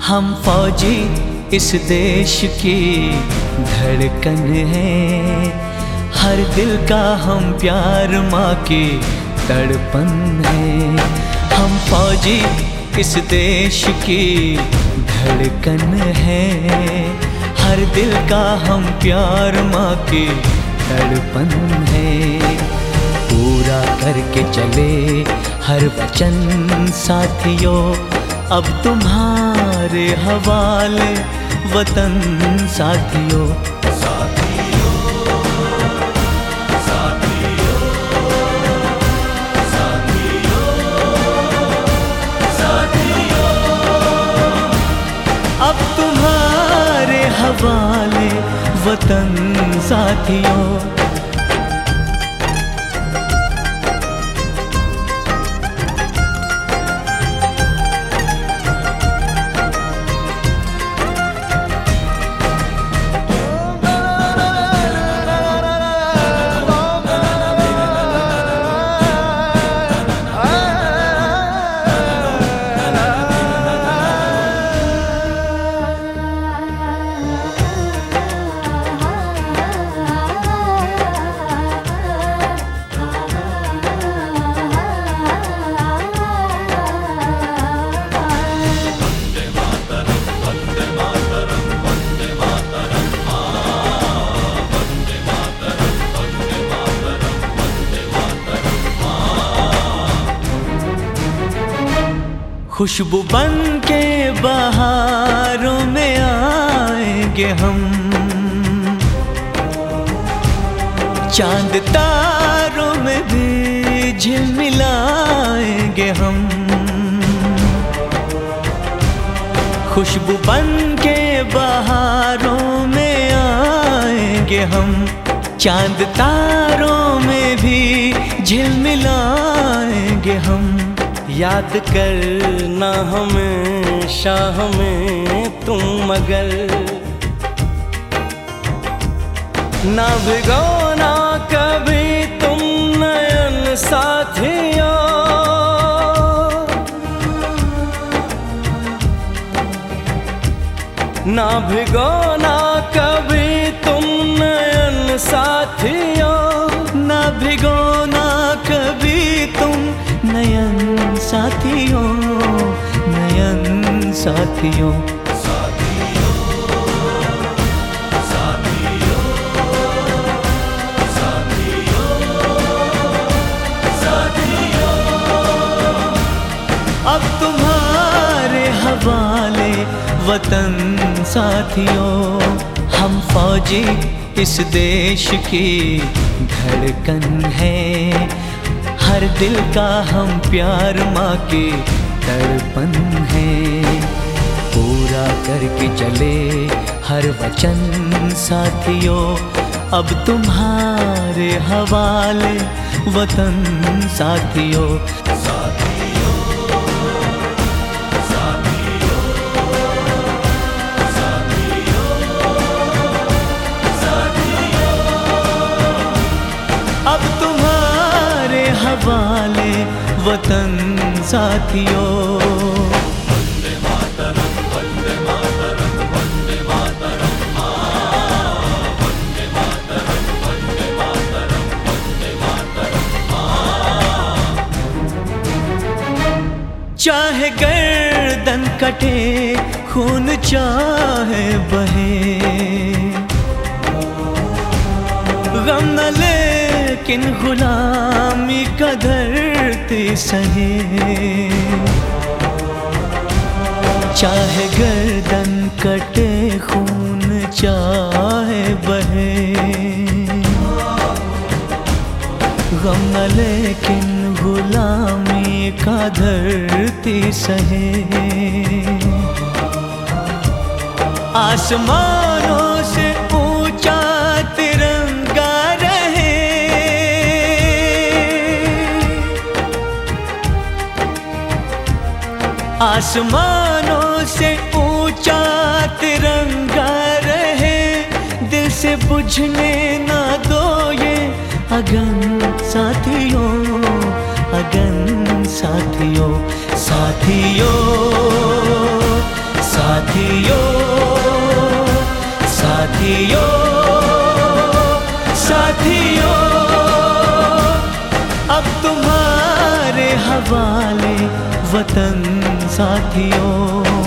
हम फौजी इस देश की धड़कन है, हर दिल का हम प्यार माँ की तड़पन है। हम फौजी इस देश की धड़कन है, हर दिल का हम प्यार माँ की तड़पन है। पूरा करके चले हर वचन साथियों, अब तुम्हारे हवाले वतन साथियों। अब तुम्हारे हवाले वतन साथियों। खुशबू बन के बहारों में आएंगे हम, चांद तारों में भी झिलमिलाएंगे हम। खुशबू बन के बहारों में आएंगे हम, चांद तारों में भी झिलमिलाएंगे हम। याद करना हमेशा हमें तुम, मगर ना भिगोना कभी तुम नयन साथियों। ना भिगोना कभी तुम नयन साथियों। ना भिगोना कभी तुम नयन साथियों, नयन साथियों। अब तुम्हारे हवाले वतन साथियों। हम फौजी इस देश की धड़कन है, हर दिल का हम प्यार माँ की तड़पन है। पूरा करके चले हर वचन साथियों, अब तुम्हारे हवाले वतन साथियों। अब तुम्हारे हवाले वतन साथियों। वंदे मातरम, वंदे मातरम, वंदे मातरम, वंदे मातरम, वंदे मातरम, वंदे मातरम। चाहे गर्दन कटे, खून चाहे बहे, गम न लेकिन गुलामी का धरती सहे। चाहे गर्दन कटे, खून चाहे बहे, गम न लेकिन गुलामी का धरती सहे। आसमानों से ऊंचा तिरंगा रहे, आसमानों से ऊंचा तिरंगा रहे। दिल से बुझने ना दो ये अगन साथियों, अगन साथियों, साथियों, साथियों। साथियों साथियों अब तुम्हारे हवाले वतन साथियों।